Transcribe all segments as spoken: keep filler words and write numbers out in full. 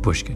Pushkin.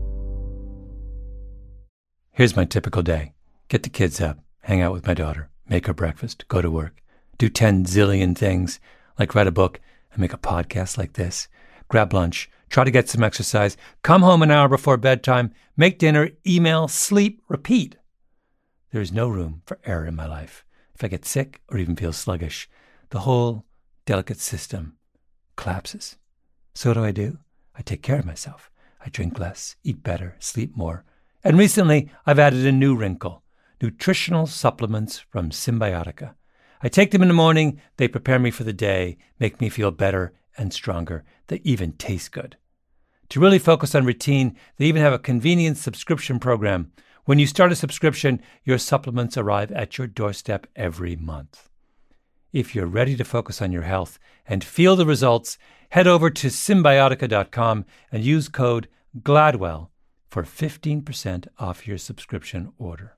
Here's my typical day. Get the kids up, hang out with my daughter, make her breakfast, go to work, do ten zillion things, like write a book and make a podcast like this, grab lunch, try to get some exercise, come home an hour before bedtime, make dinner, email, sleep, repeat. There is no room for error in my life. If I get sick or even feel sluggish, the whole delicate system collapses. So what do I do? I take care of myself. I drink less, eat better, sleep more. And recently, I've added a new wrinkle, nutritional supplements from Symbiotica. I take them in the morning, they prepare me for the day, make me feel better and stronger. They even taste good. To really focus on routine, they even have a convenient subscription program. When you start a subscription, your supplements arrive at your doorstep every month. If you're ready to focus on your health and feel the results, head over to Symbiotica dot com and use code GLADWELL for fifteen percent off your subscription order.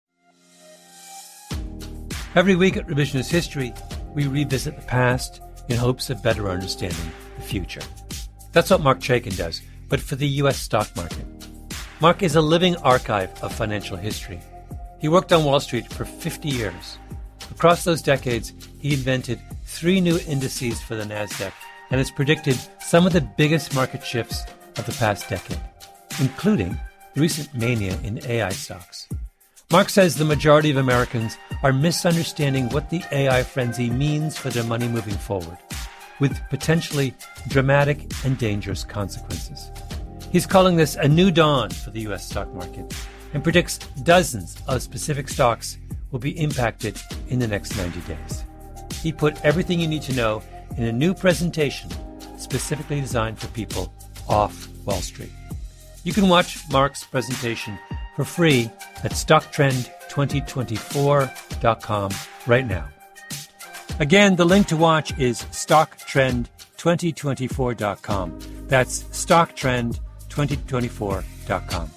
Every week at Revisionist History, we revisit the past in hopes of better understanding the future. That's what Marc Chaikin does, but for the U S stock market. Marc is a living archive of financial history. He worked on Wall Street for fifty years. Across those decades, he invented three new indices for the NASDAQ and has predicted some of the biggest market shifts of the past decade, including the recent mania in A I stocks. Marc says the majority of Americans are misunderstanding what the A I frenzy means for their money moving forward, with potentially dramatic and dangerous consequences. He's calling this a new dawn for the U S stock market and predicts dozens of specific stocks will be impacted in the next ninety days. He put everything you need to know in a new presentation specifically designed for people off Wall Street. You can watch Marc's presentation for free at stock trend twenty twenty-four dot com right now. Again, the link to watch is stock trend twenty twenty-four dot com. That's stock trend twenty twenty-four dot com.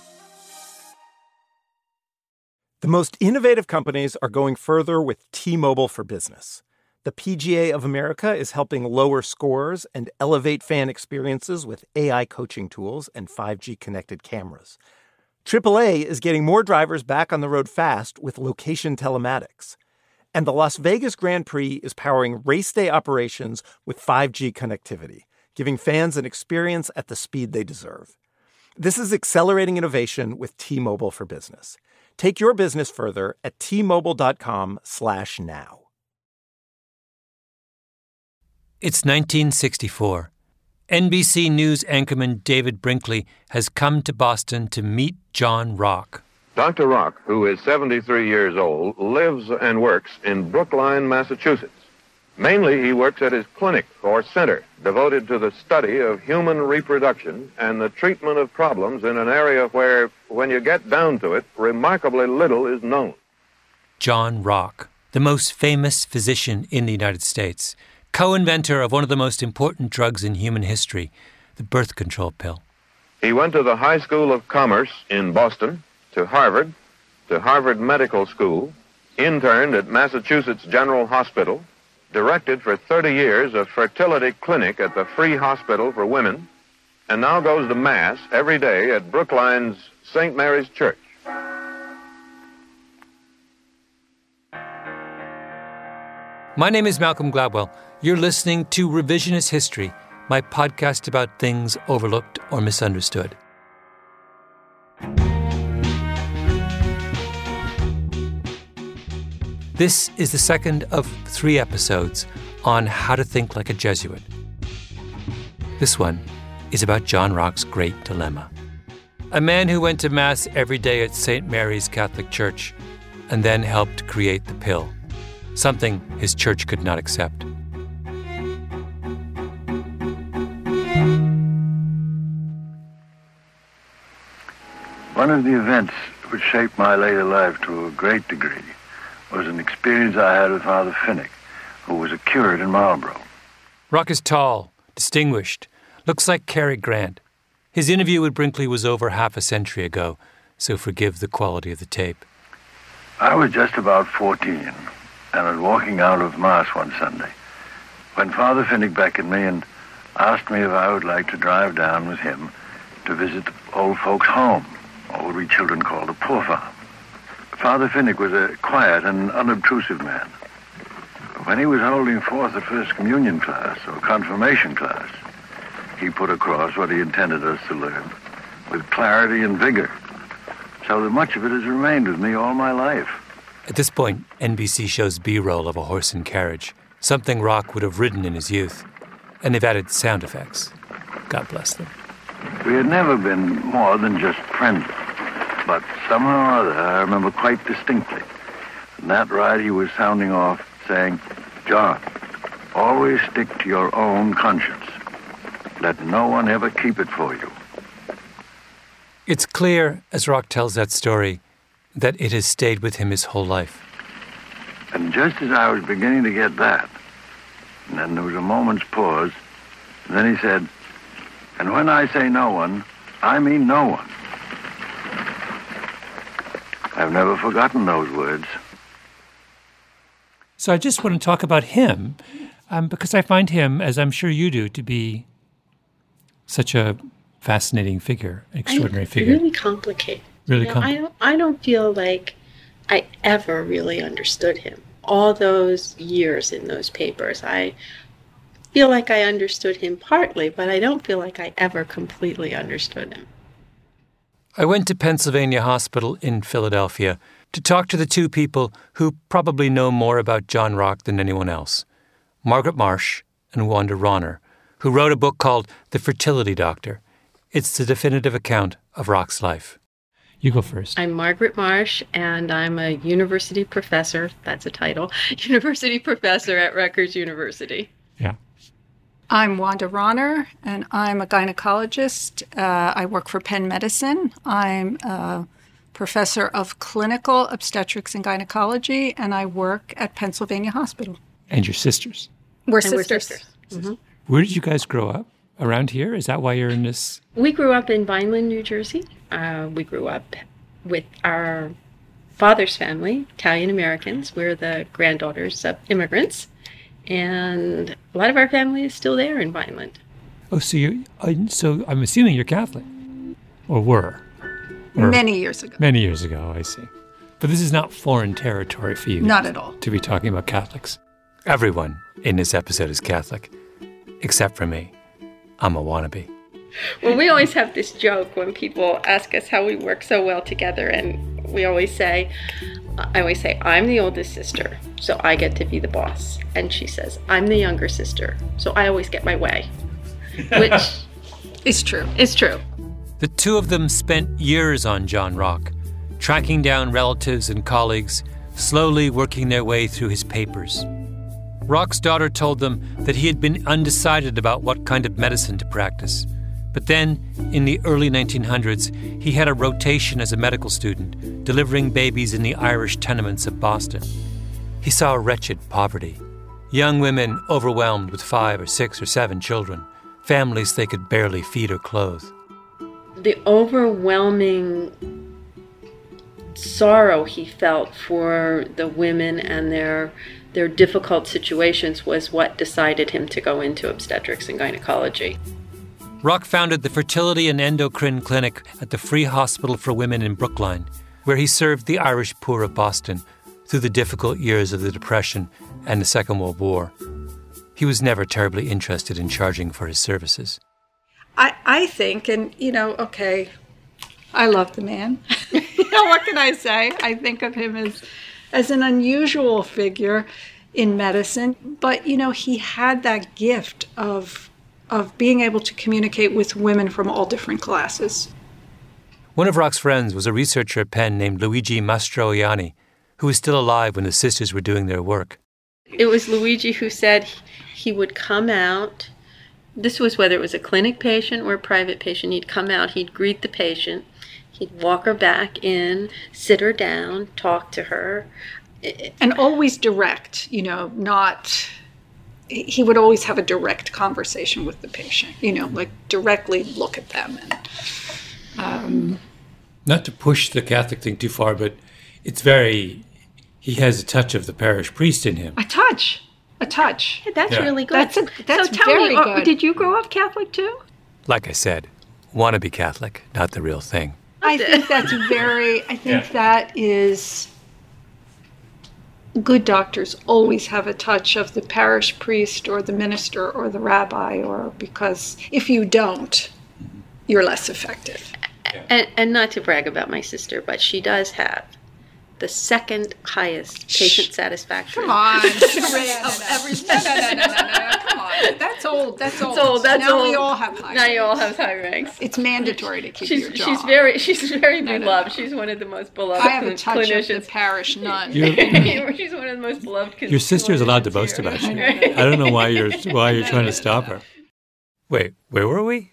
The most innovative companies are going further with T-Mobile for Business. The P G A of America is helping lower scores and elevate fan experiences with A I coaching tools and five G connected cameras. triple A is getting more drivers back on the road fast with location telematics. And the Las Vegas Grand Prix is powering race day operations with five G connectivity, giving fans an experience at the speed they deserve. This is accelerating innovation with T-Mobile for Business. Take your business further at T-Mobile.com slash now. It's nineteen sixty-four. N B C News anchorman David Brinkley has come to Boston to meet John Rock. Doctor Rock, who is seventy-three years old, lives and works in Brookline, Massachusetts. Mainly, he works at his clinic or center devoted to the study of human reproduction and the treatment of problems in an area where, when you get down to it, remarkably little is known. John Rock, the most famous physician in the United States, co-inventor of one of the most important drugs in human history, the birth control pill. He went to the High School of Commerce in Boston, to Harvard, to Harvard Medical School, interned at Massachusetts General Hospital, directed for thirty years a fertility clinic at the Free Hospital for Women, and now goes to Mass every day at Brookline's Saint Mary's Church. My name is Malcolm Gladwell. You're listening to Revisionist History, my podcast about things overlooked or misunderstood. This is the second of three episodes on how to think like a Jesuit. This one is about John Rock's great dilemma. A man who went to Mass every day at Saint Mary's Catholic Church and then helped create the pill, something his church could not accept. One of the events which shaped my later life to a great degree was an experience I had with Father Finnick, who was a curate in Marlborough. Rock is tall, distinguished, looks like Cary Grant. His interview with Brinkley was over half a century ago, so forgive the quality of the tape. I was just about fourteen and was walking out of Mass one Sunday when Father Finnick beckoned me and asked me if I would like to drive down with him to visit the old folks' home, or what we children called a poor farm. Father Finnick was a quiet and unobtrusive man. When he was holding forth the First Communion class or confirmation class, he put across what he intended us to learn with clarity and vigor, so that much of it has remained with me all my life. At this point, N B C shows B-roll of a horse and carriage, something Rock would have ridden in his youth, and they've added sound effects. God bless them. We had never been more than just friends, but somehow or other I remember quite distinctly. On that ride he was sounding off, saying, "John, always stick to your own conscience. Let no one ever keep it for you." It's clear, as Rock tells that story, that it has stayed with him his whole life. And just as I was beginning to get that, and then there was a moment's pause, and then he said, "And when I say no one, I mean no one." I've never forgotten those words. So I just want to talk about him, um, because I find him, as I'm sure you do, to be such a fascinating figure, extraordinary I, figure. Really complicated. Really you know, complicated. I don't. I don't feel like I ever really understood him. All those years in those papers, I feel like I understood him partly, but I don't feel like I ever completely understood him. I went to Pennsylvania Hospital in Philadelphia to talk to the two people who probably know more about John Rock than anyone else, Margaret Marsh and Wanda Ronner, who wrote a book called The Fertility Doctor. It's the definitive account of Rock's life. You go first. I'm Margaret Marsh, and I'm a university professor. That's a title. University professor at Rutgers University. Yeah. I'm Wanda Ronner, and I'm a gynecologist. Uh, I work for Penn Medicine. I'm a professor of clinical obstetrics and gynecology, and I work at Pennsylvania Hospital. And your sisters. We're And we're sisters. sisters. Mm-hmm. Where did you guys grow up? Around here? Is that why you're in this? We grew up in Vineland, New Jersey. Uh, we grew up with our father's family, Italian Americans. We're the granddaughters of immigrants. And a lot of our family is still there in Vineland. Oh, so you so I'm assuming you're Catholic. Or were. Or Many years ago. Many years ago, I see. But this is not foreign territory for you. Not at all. To be talking about Catholics. Everyone in this episode is Catholic, except for me. I'm a wannabe. Well, we always have this joke when people ask us how we work so well together, and we always say, I always say, I'm the oldest sister, so I get to be the boss. And she says, I'm the younger sister, so I always get my way. Which is true. Is true. The two of them spent years on John Rock, tracking down relatives and colleagues, slowly working their way through his papers. Rock's daughter told them that he had been undecided about what kind of medicine to practice. But then, in the early nineteen hundreds, he had a rotation as a medical student, delivering babies in the Irish tenements of Boston. He saw wretched poverty. Young women overwhelmed with five or six or seven children, families they could barely feed or clothe. The overwhelming sorrow he felt for the women and their their difficult situations was what decided him to go into obstetrics and gynecology. Rock founded the Fertility and Endocrine Clinic at the Free Hospital for Women in Brookline, where he served the Irish poor of Boston through the difficult years of the Depression and the Second World War. He was never terribly interested in charging for his services. I, I think, and, you know, okay, I love the man. You know, what can I say? I think of him as, as an unusual figure in medicine. But, you know, he had that gift of of being able to communicate with women from all different classes. One of Rock's friends was a researcher at Penn named Luigi Mastroianni, who was still alive when the sisters were doing their work. It was Luigi who said he would come out. This was whether it was a clinic patient or a private patient. He'd come out, he'd greet the patient, he'd walk her back in, sit her down, talk to her. And always direct, you know, not... He would always have a direct conversation with the patient, you know, like directly look at them. And, um, Not to push the Catholic thing too far, but it's very, he has a touch of the parish priest in him. A touch, a touch. Yeah, that's yeah. really good. That's, a, that's so tell very me, oh, good. did you grow up Catholic too? Like I said, wannabe Catholic, not the real thing. I think that's very, I think yeah. that is, good doctors always have a touch of the parish priest or the minister or the rabbi, or because if you don't, you're less effective. Yeah. And, and not to brag about my sister, but she does have the second highest patient Shh. satisfaction. Come on. of every, no, no, no, no, no, no, come on. That's old. That's old. That's old. That's now old. we all have high Now ranks. you all have high ranks. It's mandatory to keep she's, your job. She's very, she's very no, beloved. No, no. She's one of the most beloved I have a touch clinicians. of the parish nun. She's one of the most beloved. Your sister is allowed to boast here. about you. I don't know why you're why you're trying to stop her. Wait, where were we?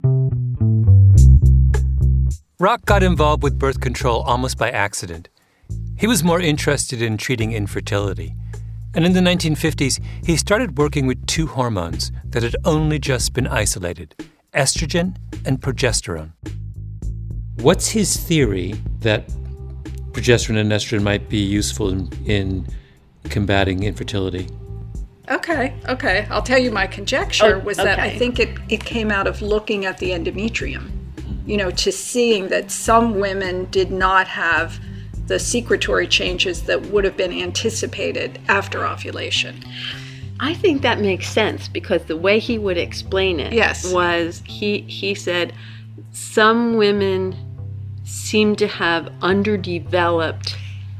Rock got involved with birth control almost by accident. He was more interested in treating infertility. And in the nineteen fifties, he started working with two hormones that had only just been isolated, estrogen and progesterone. What's his theory that progesterone and estrogen might be useful in, in combating infertility? Okay, okay. I'll tell you my conjecture oh, was okay. that I think it, it came out of looking at the endometrium, you know, to seeing that some women did not have the secretory changes that would have been anticipated after ovulation. I think that makes sense because the way he would explain it yes. was he he said some women seem to have underdeveloped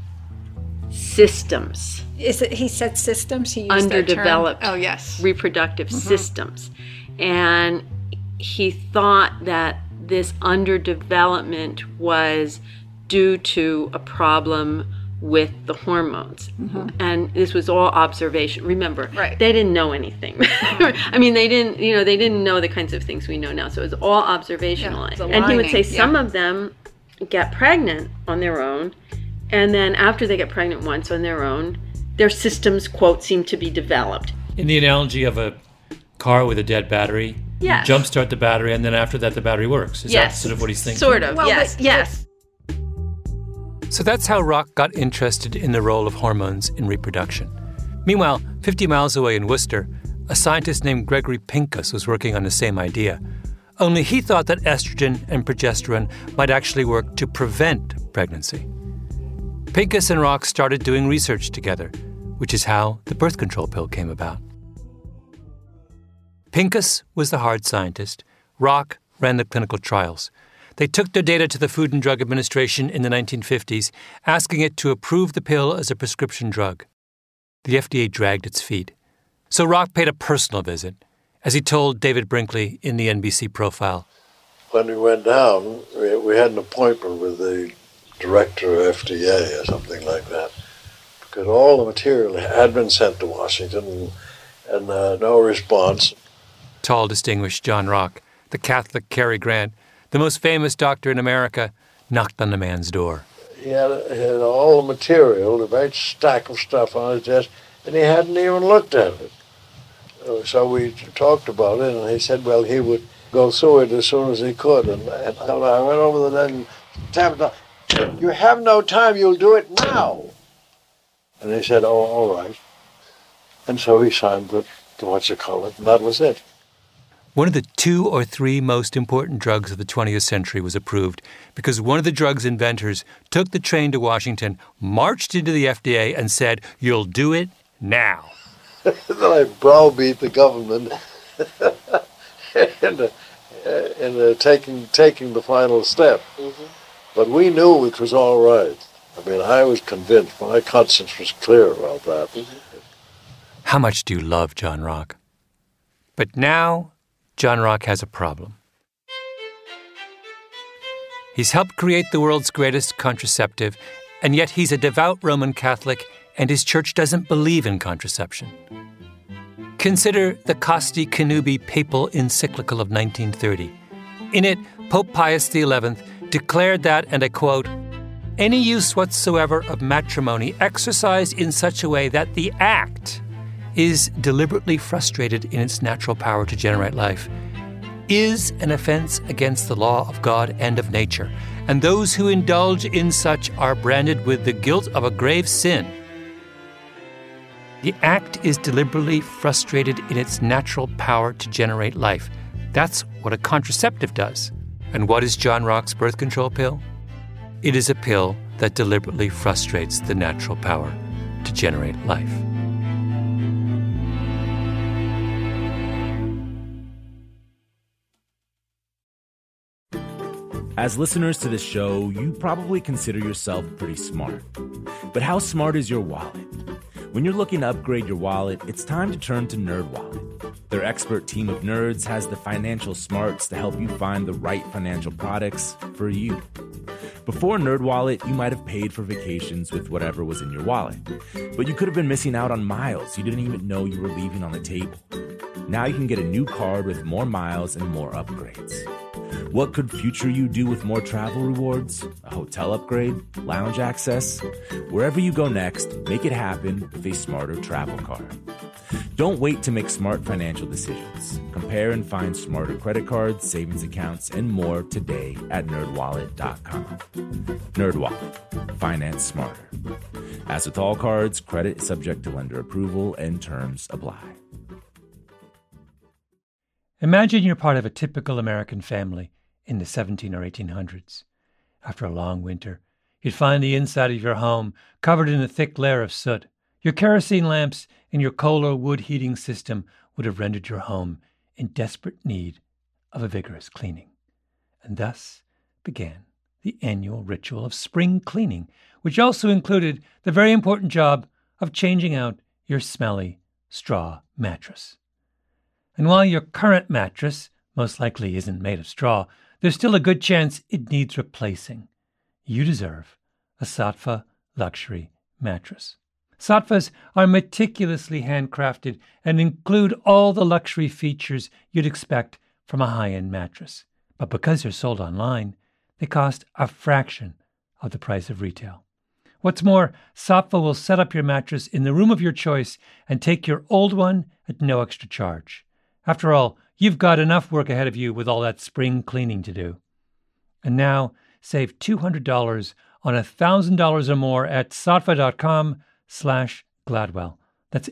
systems. Is it he said systems? He used underdeveloped that term? Oh, yes. reproductive mm-hmm. systems. And he thought that this underdevelopment was due to a problem with the hormones. Mm-hmm. And this was all observation. Remember, right. they didn't know anything. I mean, they didn't, you know, they didn't know the kinds of things we know now. So it was all observational. Yeah, and he would say some yeah. of them get pregnant on their own. And then after they get pregnant once on their own, their systems, quote, seem to be developed. In the analogy of a car with a dead battery, yes. you jumpstart the battery, and then after that, the battery works. Is yes. that sort of what he's thinking? Sort of, well, yes, but, yes. So that's how Rock got interested in the role of hormones in reproduction. Meanwhile, fifty miles away in Worcester, a scientist named Gregory Pincus was working on the same idea. Only he thought that estrogen and progesterone might actually work to prevent pregnancy. Pincus and Rock started doing research together, which is how the birth control pill came about. Pincus was the hard scientist. Rock ran the clinical trials. They took their data to the Food and Drug Administration in the nineteen fifties, asking it to approve the pill as a prescription drug. The F D A dragged its feet. So Rock paid a personal visit, as he told David Brinkley in the N B C profile. When we went down, we, we had an appointment with the director of F D A or something like that, because all the material had been sent to Washington and, and uh, no response. Tall, distinguished John Rock, the Catholic Cary Grant, the most famous doctor in America, knocked on the man's door. He had, he had all the material, a great stack of stuff on his desk, and he hadn't even looked at it. So we talked about it, and he said, well, he would go through it as soon as he could. And, and I went over there and tapped, you have no time, you'll do it now. And he said, oh, all right. And so he signed the, the what's it called it, and that was it. One of the two or three most important drugs of the twentieth century was approved because one of the drug's inventors took the train to Washington, marched into the F D A, and said, you'll do it now. Then I browbeat the government into, uh, into taking, taking the final step. Mm-hmm. But we knew it was all right. I mean, I was convinced. My conscience was clear about that. Mm-hmm. How much do you love John Rock? But now, John Rock has a problem. He's helped create the world's greatest contraceptive, and yet he's a devout Roman Catholic, and his church doesn't believe in contraception. Consider the Casti Connubii papal encyclical of nineteen thirty. In it, Pope Pius the eleventh declared that, and I quote, any use whatsoever of matrimony exercised in such a way that the act is deliberately frustrated in its natural power to generate life, is an offense against the law of God and of nature, and those who indulge in such are branded with the guilt of a grave sin. The act is deliberately frustrated in its natural power to generate life. That's what a contraceptive does. And what is John Rock's birth control pill? It is a pill that deliberately frustrates the natural power to generate life. As listeners to this show, you probably consider yourself pretty smart. But how smart is your wallet? When you're looking to upgrade your wallet, it's time to turn to NerdWallet. Their expert team of nerds has the financial smarts to help you find the right financial products for you. Before NerdWallet, you might have paid for vacations with whatever was in your wallet. But you could have been missing out on miles you didn't even know you were leaving on the table. Now you can get a new card with more miles and more upgrades. What could future you do with more travel rewards? A hotel upgrade? Lounge access? Wherever you go next, make it happen with a smarter travel card. Don't wait to make smart financial decisions. Compare and find smarter credit cards, savings accounts, and more today at nerd wallet dot com. NerdWallet. Finance smarter. As with all cards, credit is subject to lender approval and terms apply. Imagine you're part of a typical American family in the seventeen or eighteen hundreds. After a long winter, you'd find the inside of your home covered in a thick layer of soot. Your kerosene lamps and your coal or wood heating system would have rendered your home in desperate need of a vigorous cleaning. And thus began the annual ritual of spring cleaning, which also included the very important job of changing out your smelly straw mattress. And while your current mattress most likely isn't made of straw, there's still a good chance it needs replacing. You deserve a Saatva luxury mattress. Saatvas are meticulously handcrafted and include all the luxury features you'd expect from a high-end mattress. But because they're sold online, they cost a fraction of the price of retail. What's more, Saatva will set up your mattress in the room of your choice and take your old one at no extra charge. After all, you've got enough work ahead of you with all that spring cleaning to do. And now, save two hundred dollars on one thousand dollars or more at saatva.com slash Gladwell. That's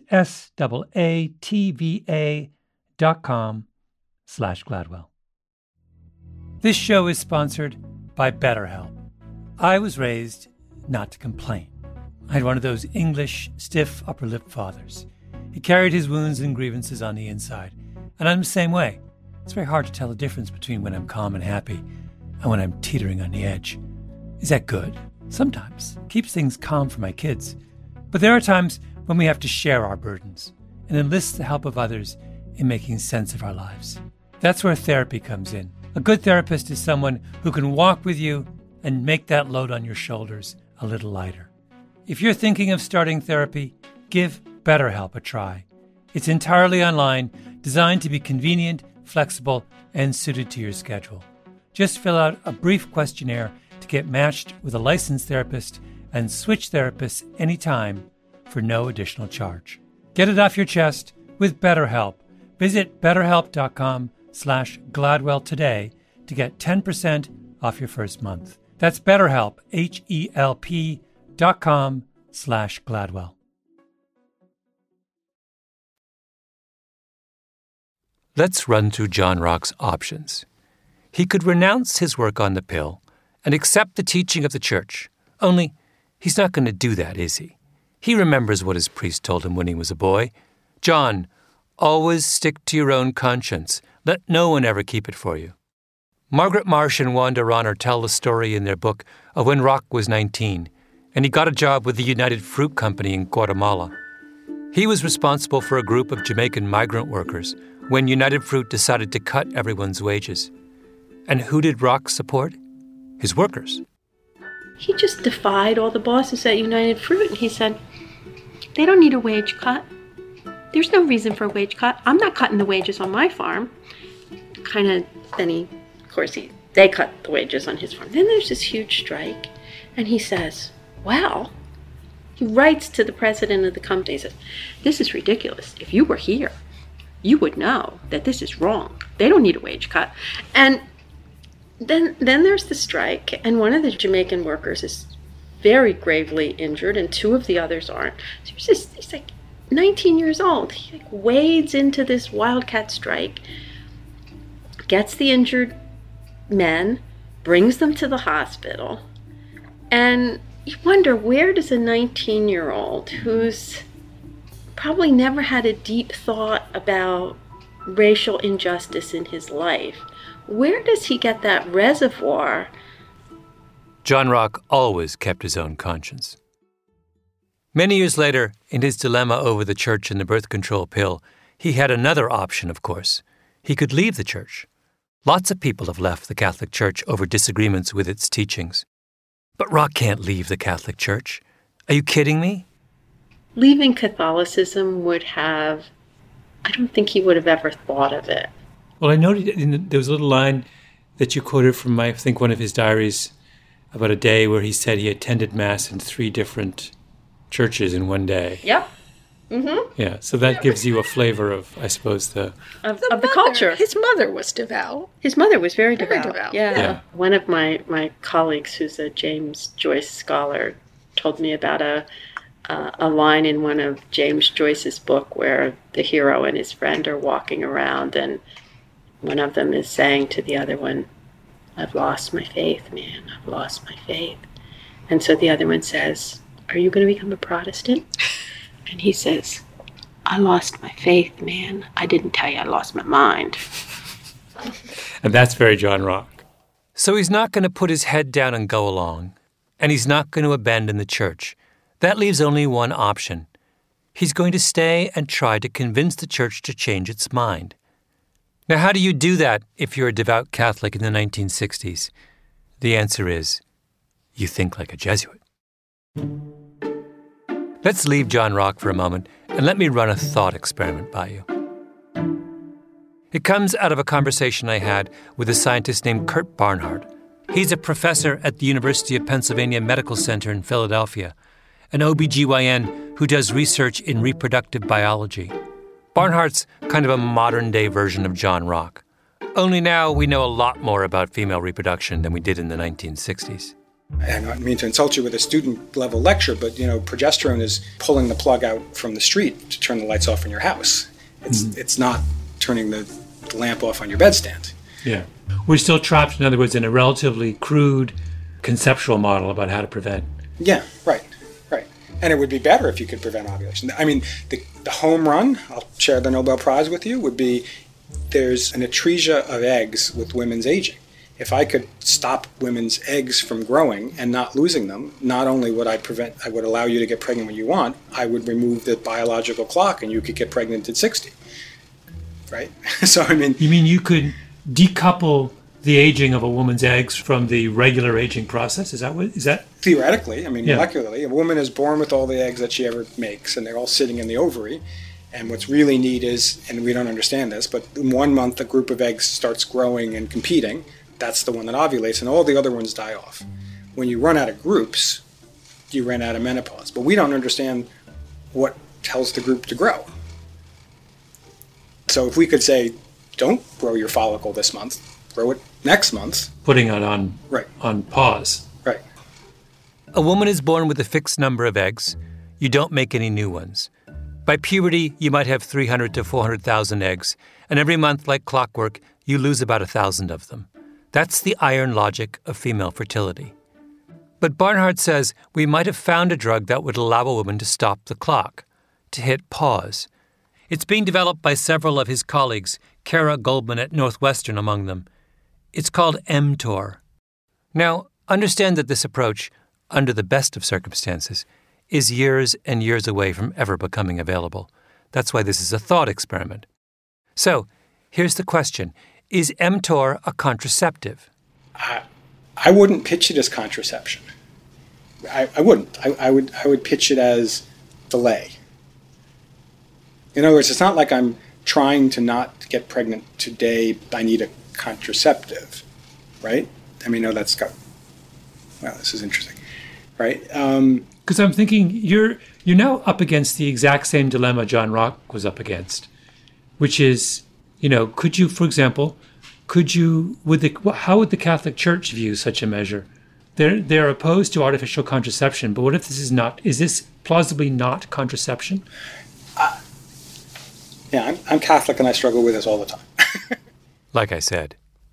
S-A-A-T-V-A dot com slash Gladwell. This show is sponsored by BetterHelp. I was raised not to complain. I had one of those English, stiff upper lip fathers. He carried his wounds and grievances on the inside. And I'm the same way. It's very hard to tell the difference between when I'm calm and happy and when I'm teetering on the edge. Is that good? Sometimes. It keeps things calm for my kids. But there are times when we have to share our burdens and enlist the help of others in making sense of our lives. That's where therapy comes in. A good therapist is someone who can walk with you and make that load on your shoulders a little lighter. If you're thinking of starting therapy, give BetterHelp a try. It's entirely online, designed to be convenient, flexible, and suited to your schedule. Just fill out a brief questionnaire to get matched with a licensed therapist and switch therapists anytime for no additional charge. Get it off your chest with BetterHelp. Visit betterhelp.com slash Gladwell today to get ten percent off your first month. That's BetterHelp, H-E-L-P dot com slash Gladwell. Let's run through John Rock's options. He could renounce his work on the pill and accept the teaching of the church. Only, he's not going to do that, is he? He remembers what his priest told him when he was a boy. John, always stick to your own conscience. Let no one ever keep it for you. Margaret Marsh and Wanda Ronner tell the story in their book of when Rock was nineteen, and he got a job with the United Fruit Company in Guatemala. He was responsible for a group of Jamaican migrant workers when United Fruit decided to cut everyone's wages. And who did Rock support? His workers. He just defied all the bosses at United Fruit, and he said, they don't need a wage cut. There's no reason for a wage cut. I'm not cutting the wages on my farm. Kind of, then he, of course, he, they cut the wages on his farm. Then there's this huge strike, and he says, well, he writes to the president of the company, he says, this is ridiculous. If you were here, you would know that this is wrong. They don't need a wage cut. And then then there's the strike, and one of the Jamaican workers is very gravely injured, and two of the others aren't. So he's, just, he's like nineteen years old. He like wades into this wildcat strike, gets the injured men, brings them to the hospital, and you wonder, where does a nineteen-year-old who's probably never had a deep thought about racial injustice in his life, where does he get that reservoir? John Rock always kept his own conscience. Many years later, in his dilemma over the church and the birth control pill, he had another option, of course. He could leave the church. Lots of people have left the Catholic Church over disagreements with its teachings. But Rock can't leave the Catholic Church. Are you kidding me? Leaving Catholicism would have, I don't think he would have ever thought of it. Well, I noted in the, there was a little line that you quoted from, my, I think, one of his diaries about a day where he said he attended Mass in three different churches in one day. Yep. Mm-hmm. Yeah, so that gives you a flavor of, I suppose, the... Of The the, of the mother- culture. His mother was devout. His mother was very Very devout. devout. Yeah. Yeah. One of my, my colleagues, who's a James Joyce scholar, told me about a uh, a line in one of James Joyce's book where the hero and his friend are walking around, and one of them is saying to the other one, "I've lost my faith, man. I've lost my faith." And so the other one says, "Are you going to become a Protestant?" And he says, "I lost my faith, man. I didn't tell you I lost my mind." And that's very John Rock. So he's not going to put his head down and go along, and he's not going to abandon the church. That leaves only one option. He's going to stay and try to convince the church to change its mind. Now, how do you do that if you're a devout Catholic in the nineteen sixties? The answer is, you think like a Jesuit. Let's leave John Rock for a moment, and let me run a thought experiment by you. It comes out of a conversation I had with a scientist named Kurt Barnhart. He's a professor at the University of Pennsylvania Medical Center in Philadelphia, an O B G Y N who does research in reproductive biology. Barnhart's kind of a modern-day version of John Rock. Only now we know a lot more about female reproduction than we did in the nineteen sixties. I don't mean to insult you with a student-level lecture, but, you know, progesterone is pulling the plug out from the street to turn the lights off in your house. It's mm-hmm. it's not turning the lamp off on your bedstand. Yeah. We're still trapped, in other words, in a relatively crude conceptual model about how to prevent. Yeah, right, right. And it would be better if you could prevent ovulation. I mean, the, the home run, I'll share the Nobel Prize with you, would be there's an atresia of eggs with women's aging. If I could stop women's eggs from growing and not losing them, not only would I prevent, I would allow you to get pregnant when you want, I would remove the biological clock and you could get pregnant at sixty. Right? So, I mean... You mean you could decouple the aging of a woman's eggs from the regular aging process? Is that what, is that? Theoretically, I mean, yeah. molecularly, a woman is born with all the eggs that she ever makes, and they're all sitting in the ovary. And what's really neat is, and we don't understand this, but in one month a group of eggs starts growing and competing. That's the one that ovulates, and all the other ones die off. When you run out of groups, you run out of menopause. But we don't understand what tells the group to grow. So if we could say, don't grow your follicle this month, grow it next month. Putting it on, right. on pause. Right. A woman is born with a fixed number of eggs. You don't make any new ones. By puberty, you might have three hundred to four hundred thousand eggs, and every month, like clockwork, you lose about one thousand of them. That's the iron logic of female fertility. But Barnhart says we might have found a drug that would allow a woman to stop the clock, to hit pause. It's being developed by several of his colleagues, Kara Goldman at Northwestern among them. It's called mTOR. Now, understand that this approach, under the best of circumstances, is years and years away from ever becoming available. That's why this is a thought experiment. So, here's the question. Is mTOR a contraceptive? I, I wouldn't pitch it as contraception. I, I wouldn't. I, I would I would pitch it as delay. In other words, it's not like I'm trying to not get pregnant today, I need a contraceptive, right? I mean, no, that's got, wow, this is interesting, right? Um, Because I'm thinking you're you're now up against the exact same dilemma John Rock was up against, which is, you know, could you, for example, could you, would the, how would the Catholic Church view such a measure? They're they're opposed to artificial contraception, but what if this is not? Is this plausibly not contraception? Uh, yeah, I'm, I'm Catholic and I struggle with this all the time. Like I said,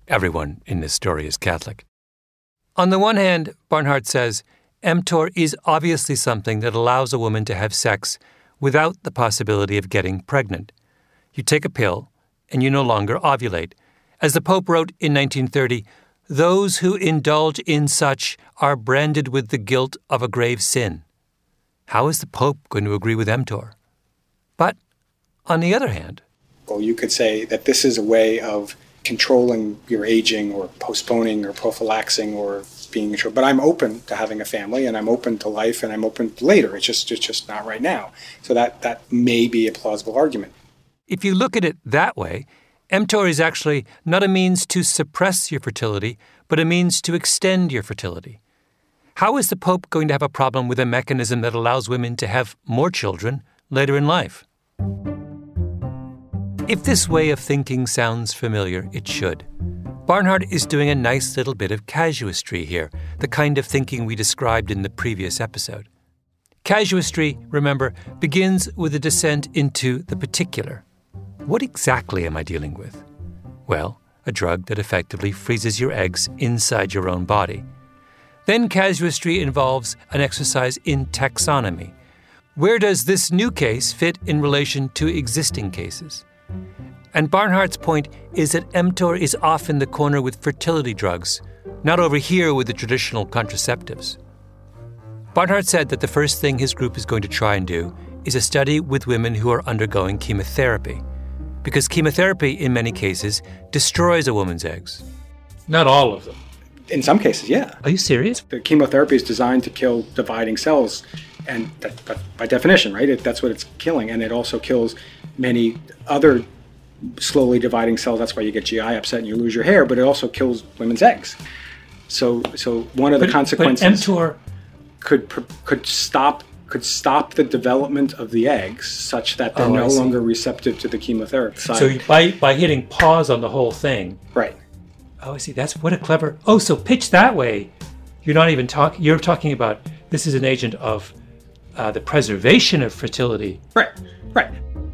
everyone in this story is Catholic. On the one hand, Barnhart says, mTOR is obviously something that allows a woman to have sex without the possibility of getting pregnant. You take a pill, and you no longer ovulate. As the Pope wrote in nineteen thirty, those who indulge in such are branded with the guilt of a grave sin. How is the Pope going to agree with mTOR? But on the other hand, well, you could say that this is a way of controlling your aging or postponing or prophylaxing or being controlled. But I'm open to having a family, and I'm open to life, and I'm open to later. It's just, it's just not right now. So that, that may be a plausible argument. If you look at it that way, mTOR is actually not a means to suppress your fertility, but a means to extend your fertility. How is the Pope going to have a problem with a mechanism that allows women to have more children later in life? If this way of thinking sounds familiar, it should. Barnhart is doing a nice little bit of casuistry here, the kind of thinking we described in the previous episode. Casuistry, remember, begins with a descent into the particular. What exactly am I dealing with? Well, a drug that effectively freezes your eggs inside your own body. Then casuistry involves an exercise in taxonomy. Where does this new case fit in relation to existing cases? And Barnhart's point is that mTOR is off in the corner with fertility drugs, not over here with the traditional contraceptives. Barnhart said that the first thing his group is going to try and do is a study with women who are undergoing chemotherapy, because chemotherapy, in many cases, destroys a woman's eggs. Not all of them. In some cases, yeah. Are you serious? The chemotherapy is designed to kill dividing cells, and that, that, by definition, right, it, that's what it's killing. And it also kills many other slowly dividing cells. That's why you get G I upset and you lose your hair, but it also kills women's eggs. So, so one of the but, consequences but mTOR could could stop could stop the development of the eggs such that they're oh, no longer receptive to the chemotherapy. So by by hitting pause on the whole thing, right? Oh, I see. That's what a clever. Oh, so pitched that way, you're not even talking. You're talking about this is an agent of uh, the preservation of fertility. Right. Right.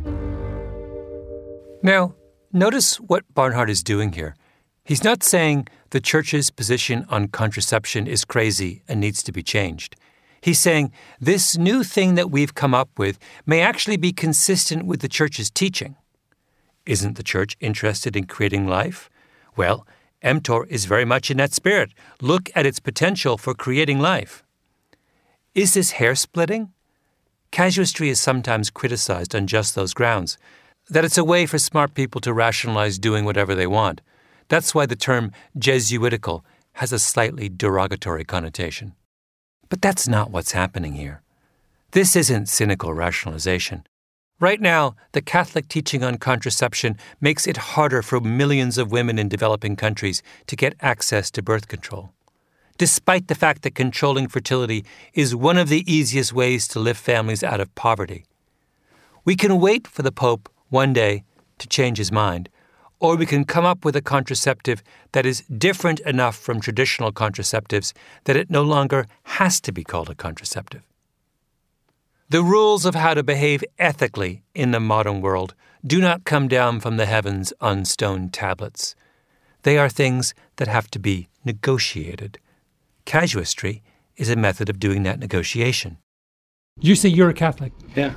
Now, notice what Barnhart is doing here. He's not saying the Church's position on contraception is crazy and needs to be changed. He's saying this new thing that we've come up with may actually be consistent with the Church's teaching. Isn't the Church interested in creating life? Well, mTOR is very much in that spirit. Look at its potential for creating life. Is this hair-splitting? Casuistry is sometimes criticized on just those grounds, that it's a way for smart people to rationalize doing whatever they want. That's why the term Jesuitical has a slightly derogatory connotation. But that's not what's happening here. This isn't cynical rationalization. Right now, the Catholic teaching on contraception makes it harder for millions of women in developing countries to get access to birth control, despite the fact that controlling fertility is one of the easiest ways to lift families out of poverty. We can wait for the Pope one day to change his mind, or we can come up with a contraceptive that is different enough from traditional contraceptives that it no longer has to be called a contraceptive. The rules of how to behave ethically in the modern world do not come down from the heavens on stone tablets. They are things that have to be negotiated. Casuistry is a method of doing that negotiation. You say you're a Catholic. Yeah.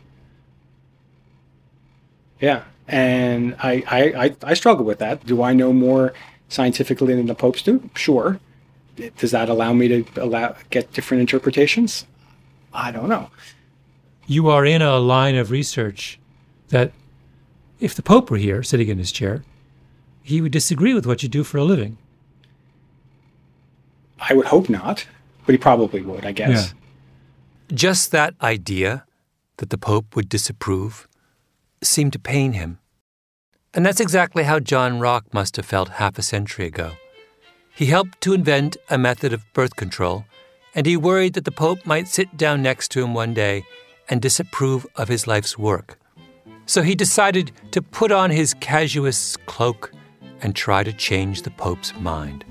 Yeah, and I, I, I, I struggle with that. Do I know more scientifically than the popes do? Sure. Does that allow me to allow get different interpretations? I don't know. You are in a line of research that if the Pope were here sitting in his chair, he would disagree with what you do for a living. I would hope not, but he probably would, I guess. Yeah. Just that idea that the Pope would disapprove seemed to pain him. And that's exactly how John Rock must have felt half a century ago. He helped to invent a method of birth control, and he worried that the Pope might sit down next to him one day and disapprove of his life's work. So he decided to put on his casuist's cloak and try to change the Pope's mind.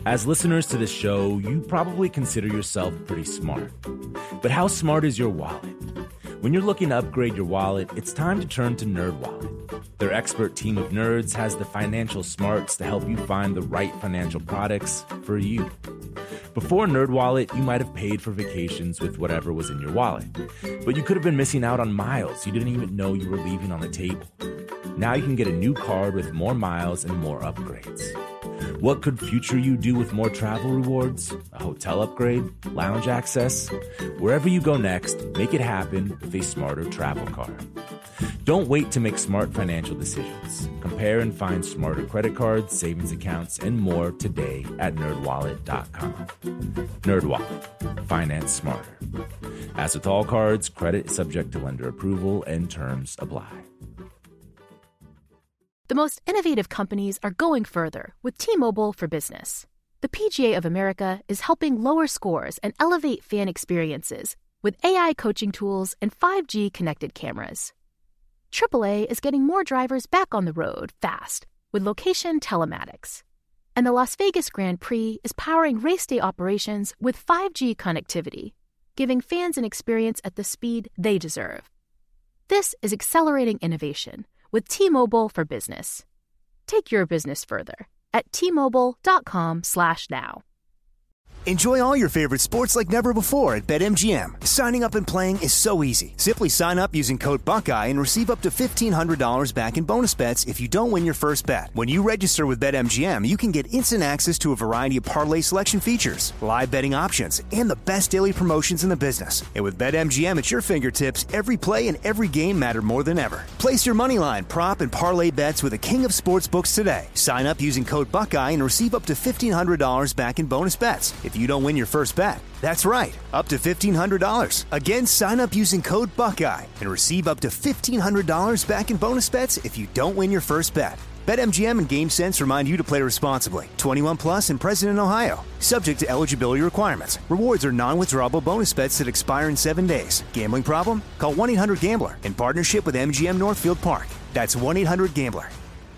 As listeners to this show, you probably consider yourself pretty smart. But how smart is your wallet? When you're looking to upgrade your wallet, it's time to turn to NerdWallet. Their expert team of nerds has the financial smarts to help you find the right financial products for you. Before NerdWallet, you might have paid for vacations with whatever was in your wallet. But you could have been missing out on miles you didn't even know you were leaving on the table. Now you can get a new card with more miles and more upgrades. What could future you do with more travel rewards? A hotel upgrade? Lounge access? Wherever you go next, make it happen with a smarter travel card. Don't wait to make smart financial decisions. Compare and find smarter credit cards, savings accounts, and more today at nerd wallet dot com. NerdWallet. Finance smarter. As with all cards, credit is subject to lender approval and terms apply. The most innovative companies are going further with T-Mobile for Business. The P G A of America is helping lower scores and elevate fan experiences with A I coaching tools and five G connected cameras. triple A is getting more drivers back on the road fast with location telematics. And the Las Vegas Grand Prix is powering race day operations with five G connectivity, giving fans an experience at the speed they deserve. This is accelerating innovation with T-Mobile for Business. Take your business further at T Mobile dot com slash now. Enjoy all your favorite sports like never before at BetMGM. Signing up and playing is so easy. Simply sign up using code Buckeye and receive up to fifteen hundred dollars back in bonus bets if you don't win your first bet. When you register with BetMGM, you can get instant access to a variety of parlay selection features, live betting options, and the best daily promotions in the business. And with BetMGM at your fingertips, every play and every game matter more than ever. Place your moneyline, prop, and parlay bets with the king of sportsbooks today. Sign up using code Buckeye and receive up to fifteen hundred dollars back in bonus bets if you don't win your first bet. That's right, up to fifteen hundred dollars. Again, sign up using code Buckeye and receive up to fifteen hundred dollars back in bonus bets if you don't win your first bet. BetMGM and GameSense remind you to play responsibly. twenty-one plus and present in Ohio. Subject to eligibility requirements. Rewards are non-withdrawable bonus bets that expire in seven days. Gambling problem? Call one eight hundred gambler in partnership with M G M Northfield Park. That's one eight hundred gambler.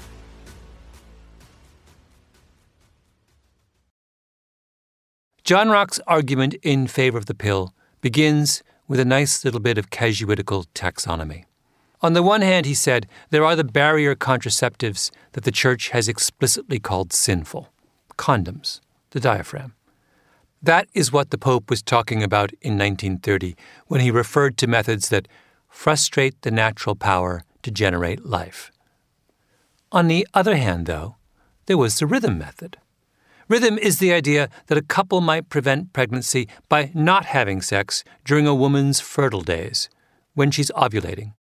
John Rock's argument in favor of the pill begins with a nice little bit of casuitical taxonomy. On the one hand, he said, there are the barrier contraceptives that the church has explicitly called sinful. Condoms, the diaphragm. That is what the Pope was talking about in nineteen thirty when he referred to methods that frustrate the natural power to generate life. On the other hand, though, there was the rhythm method. Rhythm is the idea that a couple might prevent pregnancy by not having sex during a woman's fertile days, when she's ovulating.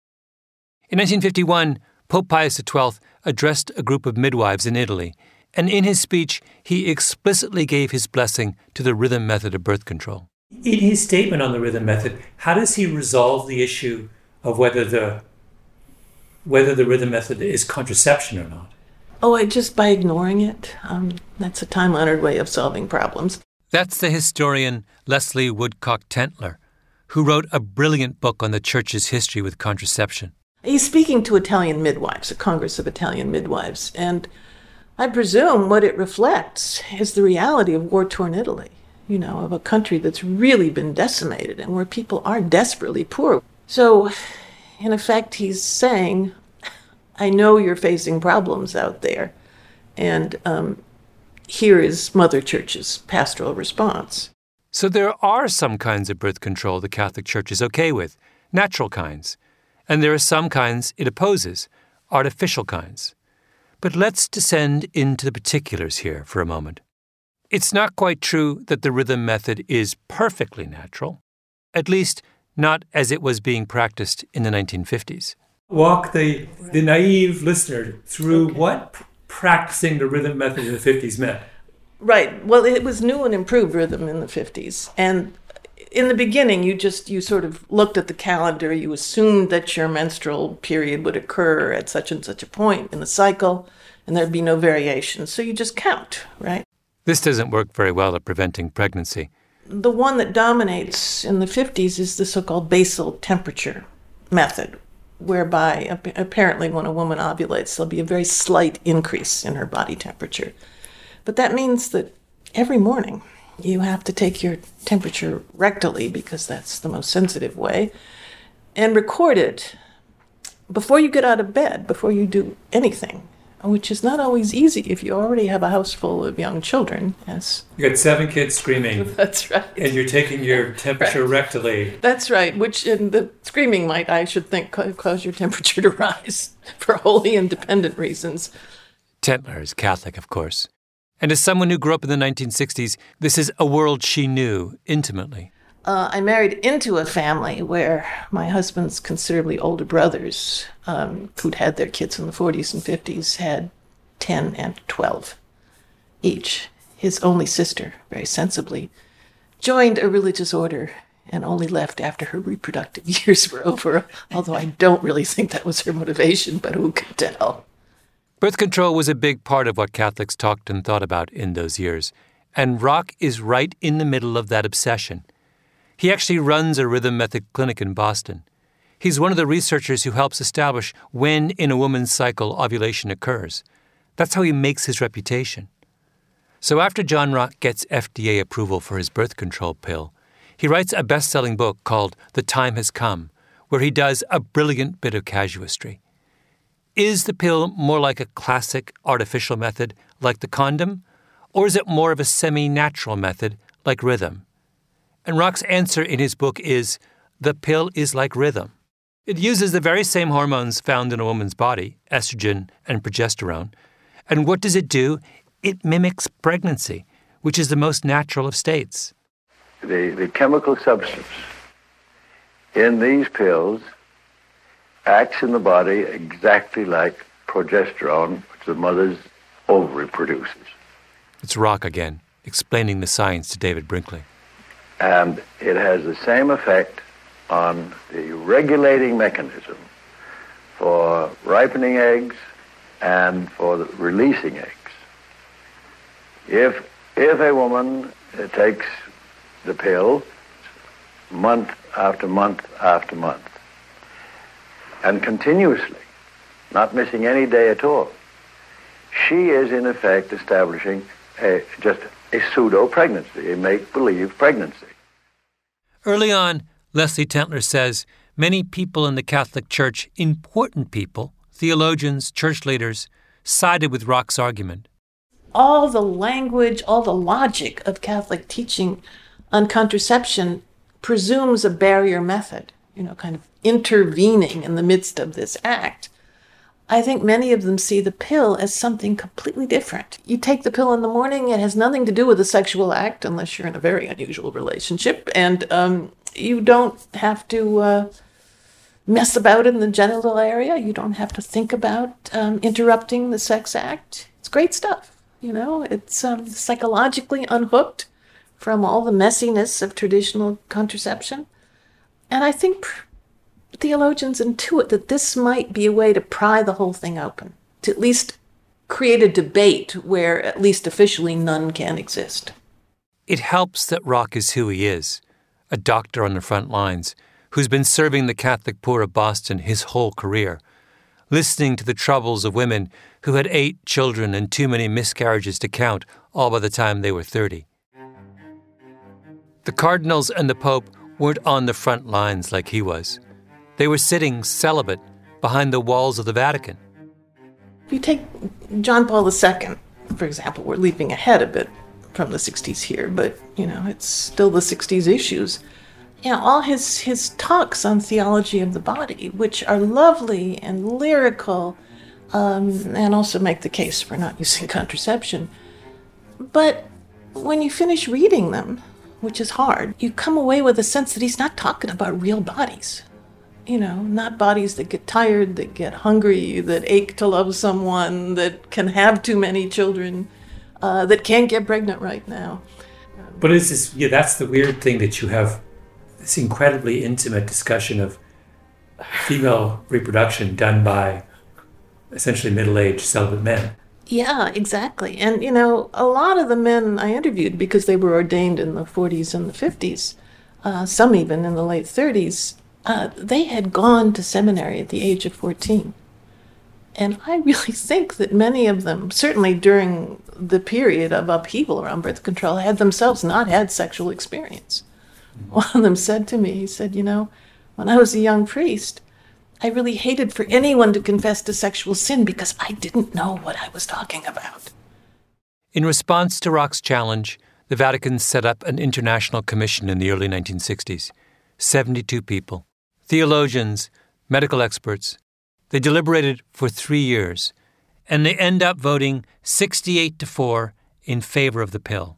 In nineteen fifty-one, Pope Pius the twelfth addressed a group of midwives in Italy, and in his speech, he explicitly gave his blessing to the rhythm method of birth control. In his statement on the rhythm method, how does he resolve the issue of whether the whether the rhythm method is contraception or not? Oh, I just by ignoring it. Um, that's a time-honored way of solving problems. That's the historian Leslie Woodcock Tentler, who wrote a brilliant book on the Church's history with contraception. He's speaking to Italian midwives, a Congress of Italian midwives, and I presume what it reflects is the reality of war-torn Italy, you know, of a country that's really been decimated and where people are desperately poor. So, in effect, he's saying, I know you're facing problems out there, and um, here is Mother Church's pastoral response. So there are some kinds of birth control the Catholic Church is okay with, natural kinds, and there are some kinds it opposes, artificial kinds. But let's descend into the particulars here for a moment. It's not quite true that the rhythm method is perfectly natural, at least not as it was being practiced in the nineteen fifties. Walk the, the naive listener through okay. what p- practicing the rhythm method in the fifties meant. Right. Well, it was new and improved rhythm in the fifties. And in the beginning, you just, you sort of looked at the calendar. You assumed that your menstrual period would occur at such and such a point in the cycle, and there'd be no variation. So you just count, right? This doesn't work very well at preventing pregnancy. The one that dominates in the fifties is the so-called basal temperature method, whereby apparently when a woman ovulates, there'll be a very slight increase in her body temperature. But that means that every morning. You have to take your temperature rectally because that's the most sensitive way, and record it before you get out of bed, before you do anything, which is not always easy if you already have a house full of young children. Yes. You got seven kids screaming. That's right. And you're taking your temperature right. rectally. That's right, which in the screaming might, I should think, cause your temperature to rise for wholly independent reasons. Tentler is Catholic, of course. And as someone who grew up in the nineteen sixties, this is a world she knew intimately. Uh, I married into a family where my husband's considerably older brothers, um, who'd had their kids in the forties and fifties, had ten and twelve each. His only sister, very sensibly, joined a religious order and only left after her reproductive years were over, although I don't really think that was her motivation, but who can tell? Birth control was a big part of what Catholics talked and thought about in those years, and Rock is right in the middle of that obsession. He actually runs a rhythm method clinic in Boston. He's one of the researchers who helps establish when in a woman's cycle ovulation occurs. That's how he makes his reputation. So after John Rock gets F D A approval for his birth control pill, he writes a best-selling book called The Time Has Come, where he does a brilliant bit of casuistry. Is the pill more like a classic artificial method like the condom, or is it more of a semi-natural method like rhythm? And Rock's answer in his book is, the pill is like rhythm. It uses the very same hormones found in a woman's body, estrogen and progesterone. And what does it do? It mimics pregnancy, which is the most natural of states. The, the chemical substance in these pills acts in the body exactly like progesterone, which the mother's ovary produces. It's Rock again, explaining the science to David Brinkley. And it has the same effect on the regulating mechanism for ripening eggs and for the releasing eggs. If, if a woman uh, takes the pill month after month after month, and continuously, not missing any day at all, she is in effect establishing a, just a pseudo-pregnancy, a make-believe pregnancy. Early on, Leslie Tentler says many people in the Catholic Church, important people, theologians, church leaders, sided with Rock's argument. All the language, all the logic of Catholic teaching on contraception presumes a barrier method, you know, kind of intervening in the midst of this act. I think many of them see the pill as something completely different. You take the pill in the morning, it has nothing to do with a sexual act unless you're in a very unusual relationship, and um, you don't have to uh, mess about in the genital area. You don't have to think about um, interrupting the sex act. It's great stuff, you know. It's um, psychologically unhooked from all the messiness of traditional contraception. And I think theologians intuit that this might be a way to pry the whole thing open, to at least create a debate where, at least officially, none can exist. It helps that Rock is who he is, a doctor on the front lines who's been serving the Catholic poor of Boston his whole career, listening to the troubles of women who had eight children and too many miscarriages to count, all by the time they were thirty. The cardinals and the Pope weren't on the front lines like he was. They were sitting celibate behind the walls of the Vatican. If you take John Paul the Second, for example, we're leaping ahead a bit from the sixties here, but, you know, it's still the sixties issues. You know, all his, his talks on theology of the body, which are lovely and lyrical, um, and also make the case for not using contraception. But when you finish reading them, which is hard, you come away with a sense that he's not talking about real bodies. You know, not bodies that get tired, that get hungry, that ache to love someone, that can have too many children, uh, that can't get pregnant right now. But it's this, yeah, that's the weird thing, that you have this incredibly intimate discussion of female reproduction done by essentially middle-aged celibate men. Yeah, exactly. And, you know, a lot of the men I interviewed, because they were ordained in the forties and the fifties, uh, some even in the late thirties, uh, they had gone to seminary at the age of fourteen. And I really think that many of them, certainly during the period of upheaval around birth control, had themselves not had sexual experience. Mm-hmm. One of them said to me, he said, you know, when I was a young priest, I really hated for anyone to confess to sexual sin because I didn't know what I was talking about. In response to Rock's challenge, the Vatican set up an international commission in the early nineteen sixties. seventy-two people, theologians, medical experts. They deliberated for three years, and they end up voting sixty-eight to four in favor of the pill.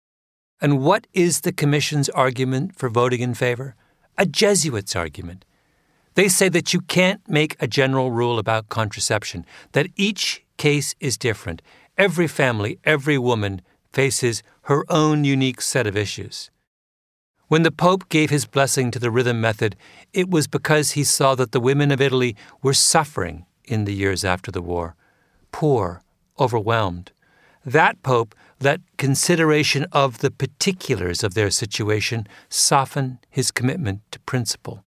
And what is the commission's argument for voting in favor? A Jesuit's argument. They say that you can't make a general rule about contraception, that each case is different. Every family, every woman faces her own unique set of issues. When the Pope gave his blessing to the rhythm method, it was because he saw that the women of Italy were suffering in the years after the war, poor, overwhelmed. That Pope let consideration of the particulars of their situation soften his commitment to principle.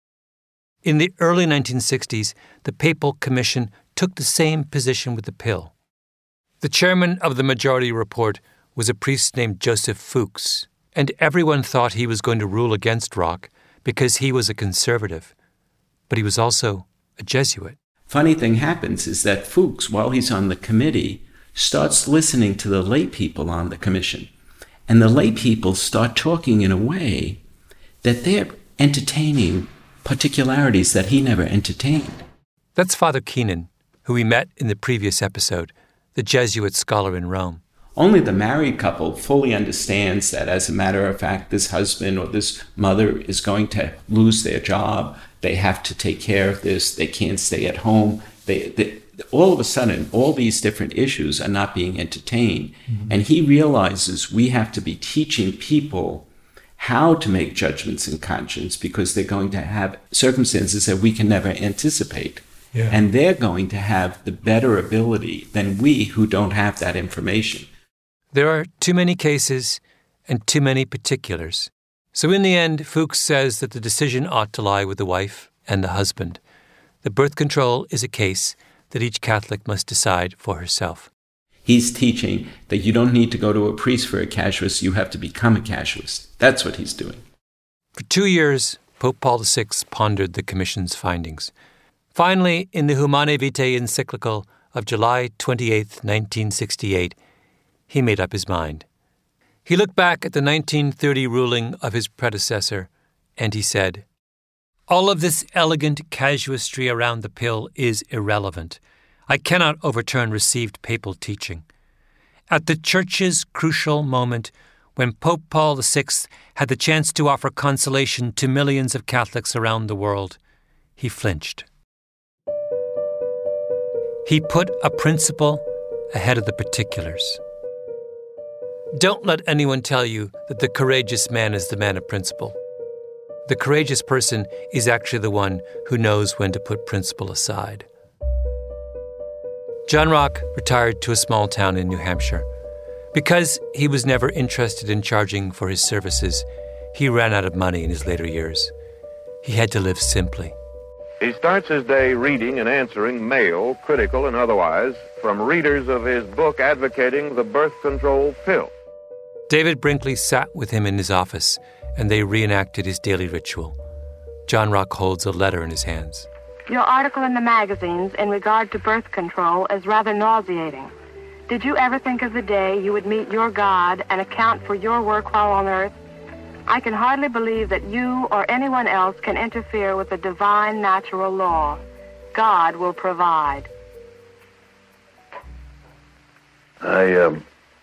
In the early nineteen sixties, the Papal Commission took the same position with the pill. The chairman of the majority report was a priest named Joseph Fuchs, and everyone thought he was going to rule against Rock because he was a conservative. But he was also a Jesuit. Funny thing happens is that Fuchs, while he's on the committee, starts listening to the lay people on the commission. And the lay people start talking in a way that they're entertaining particularities that he never entertained. That's Father Keenan, who we met in the previous episode, the Jesuit scholar in Rome. Only the married couple fully understands that, as a matter of fact, this husband or this mother is going to lose their job. They have to take care of this. They can't stay at home. They, they all of a sudden, all these different issues are not being entertained. Mm-hmm. And he realizes we have to be teaching people how to make judgments in conscience because they're going to have circumstances that we can never anticipate. Yeah. And they're going to have the better ability than we who don't have that information. There are too many cases and too many particulars. So in the end, Fuchs says that the decision ought to lie with the wife and the husband. The birth control is a case that each Catholic must decide for herself. He's teaching that you don't need to go to a priest for a casuist, you have to become a casuist. That's what he's doing. For two years, Pope Paul the Sixth pondered the Commission's findings. Finally, in the Humanae Vitae encyclical of July twenty-eighth, nineteen sixty-eight, he made up his mind. He looked back at the nineteen thirty ruling of his predecessor, and he said, "All of this elegant casuistry around the pill is irrelevant. I cannot overturn received papal teaching. At the Church's crucial moment, when Pope Paul the Sixth had the chance to offer consolation to millions of Catholics around the world, he flinched. He put a principle ahead of the particulars. Don't let anyone tell you that the courageous man is the man of principle. The courageous person is actually the one who knows when to put principle aside." John Rock retired to a small town in New Hampshire. Because he was never interested in charging for his services, he ran out of money in his later years. He had to live simply. He starts his day reading and answering mail, critical and otherwise, from readers of his book advocating the birth control pill. David Brinkley sat with him in his office, and they reenacted his daily ritual. John Rock holds a letter in his hands. Your article in the magazines in regard to birth control is rather nauseating. Did you ever think of the day you would meet your God and account for your work while on earth? I can hardly believe that you or anyone else can interfere with the divine natural law. God will provide. I, um,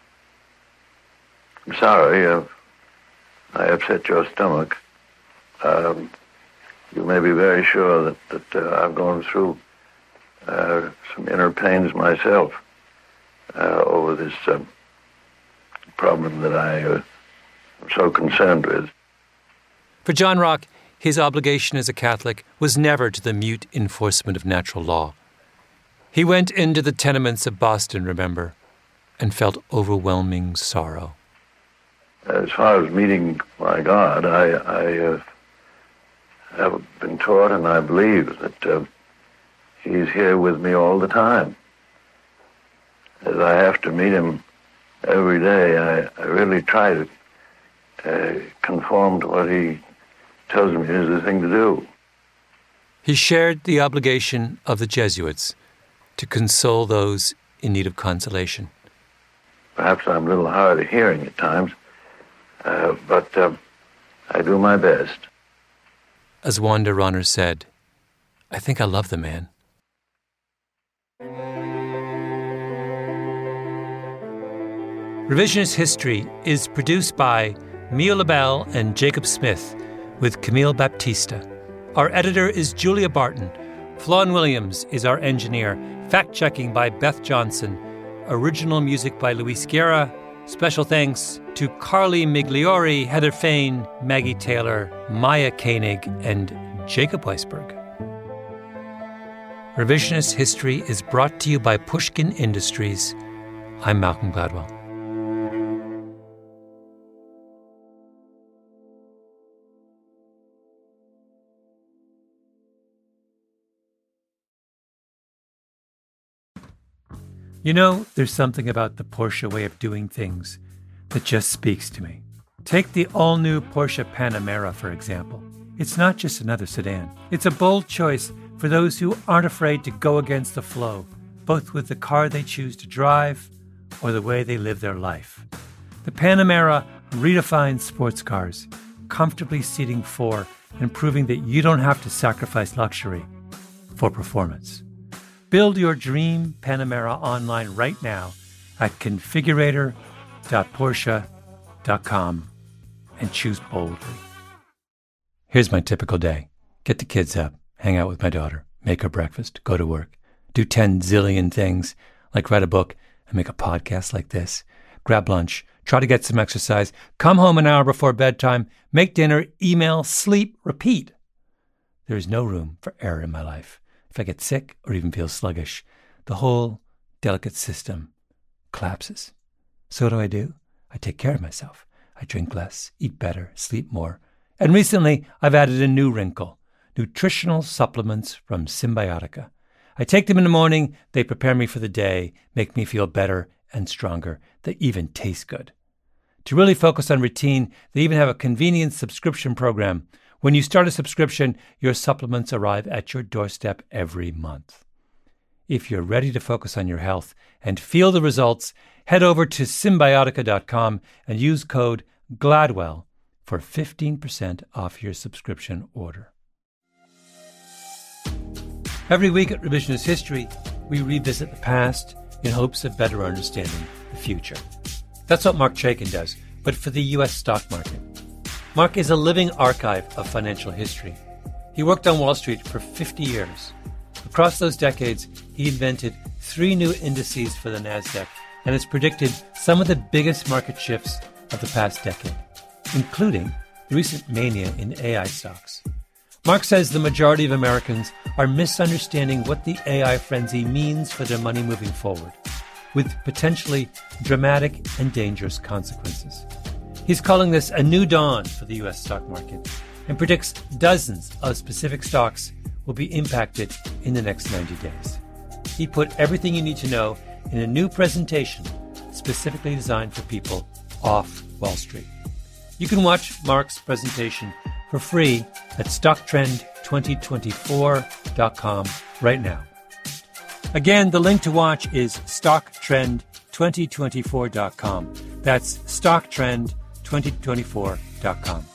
I'm sorry. Uh, I upset your stomach. Um, you may be very sure that, that uh, I've gone through uh, some inner pains myself uh, over this uh, problem that I uh, am so concerned with. For John Rock, his obligation as a Catholic was never to the mute enforcement of natural law. He went into the tenements of Boston, remember, and felt overwhelming sorrow. As far as meeting my God, I, I uh, have been taught and I believe that uh, he's here with me all the time. As I have to meet him every day, I, I really try to uh, conform to what he tells me is the thing to do. He shared the obligation of the Jesuits to console those in need of consolation. Perhaps I'm a little hard of hearing at times, uh, but uh, I do my best. As Wanda Ronner said, I think I love the man. Revisionist History is produced by Mia LaBelle and Jacob Smith with Camille Baptista. Our editor is Julia Barton. Flawn Williams is our engineer. Fact-checking by Beth Johnson. Original music by Luis Guerra. Special thanks to Carly Migliori, Heather Fain, Maggie Taylor, Maya Koenig, and Jacob Weisberg. Revisionist History is brought to you by Pushkin Industries. I'm Malcolm Gladwell. You know, there's something about the Porsche way of doing things that just speaks to me. Take the all-new Porsche Panamera, for example. It's not just another sedan. It's a bold choice for those who aren't afraid to go against the flow, both with the car they choose to drive or the way they live their life. The Panamera redefines sports cars, comfortably seating four and proving that you don't have to sacrifice luxury for performance. Build your dream Panamera online right now at configurator dot porsche dot com and choose boldly. Here's my typical day. Get the kids up, hang out with my daughter, make her breakfast, go to work, do ten zillion things like write a book and make a podcast like this, grab lunch, try to get some exercise, come home an hour before bedtime, make dinner, email, sleep, repeat. There is no room for error in my life. If I get sick or even feel sluggish, the whole delicate system collapses. So what do I do? I take care of myself. I drink less, eat better, sleep more. And recently, I've added a new wrinkle, nutritional supplements from Symbiotica. I take them in the morning, they prepare me for the day, make me feel better and stronger. They even taste good. To really focus on routine, they even have a convenient subscription program. When you start a subscription, your supplements arrive at your doorstep every month. If you're ready to focus on your health and feel the results, head over to Symbiotica dot com and use code GLADWELL for fifteen percent off your subscription order. Every week at Revisionist History, we revisit the past in hopes of better understanding the future. That's what Marc Chaikin does, but for the U S stock market. Marc is a living archive of financial history. He worked on Wall Street for fifty years. Across those decades, he invented three new indices for the NASDAQ and has predicted some of the biggest market shifts of the past decade, including the recent mania in A I stocks. Marc says the majority of Americans are misunderstanding what the A I frenzy means for their money moving forward, with potentially dramatic and dangerous consequences. He's calling this a new dawn for the U S stock market and predicts dozens of specific stocks will be impacted in the next ninety days. He put everything you need to know in a new presentation specifically designed for people off Wall Street. You can watch Marc's presentation for free at stock trend twenty twenty-four dot com right now. Again, the link to watch is stock trend twenty twenty-four dot com. That's stock trend twenty twenty-four dot com.